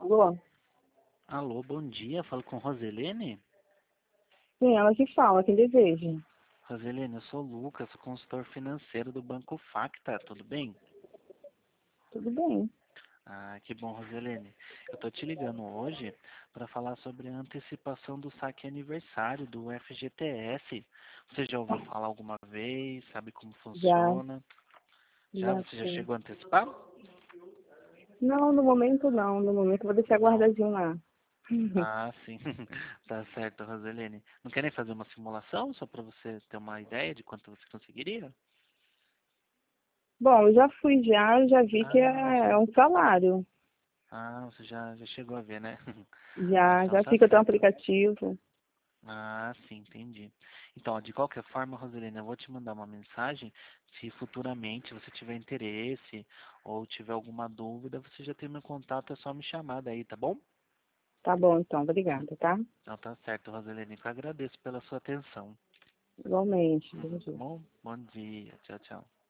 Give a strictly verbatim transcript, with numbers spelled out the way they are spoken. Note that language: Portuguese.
Alô? Alô, bom dia. Falo com Roselene. Sim, ela que fala, que deseja. Roselene, eu sou o Lucas, consultor financeiro do Banco Facta, tudo bem? Tudo bem. Ah, que bom, Roselene. Eu tô te ligando hoje para falar sobre a antecipação do saque aniversário do F G T S. Você já ouviu falar alguma vez? Sabe como Já, funciona? Já? já Você já sim. chegou a antecipar? Não, no momento não. No momento eu vou deixar Não. guardadinho lá. Ah, sim. Tá certo, Roselene. Não querem fazer uma simulação só para você ter uma ideia de quanto você conseguiria? Bom, eu já fui já, já vi que Ah, é, é já. um salário. Ah, você já, já chegou a ver, né? Ah, Já, então já tá vi que eu tenho um certo. aplicativo. Ah, sim, entendi. Então, ó, de qualquer forma, Roselina, eu vou te mandar uma mensagem. Se futuramente você tiver interesse ou tiver alguma dúvida, você já tem meu contato, é só me chamar daí, tá bom? Tá bom, então, obrigada, tá? Então tá certo, Roselina. Eu agradeço pela sua atenção. Igualmente. Bom Tá dia. bom? Bom dia. Tchau, tchau.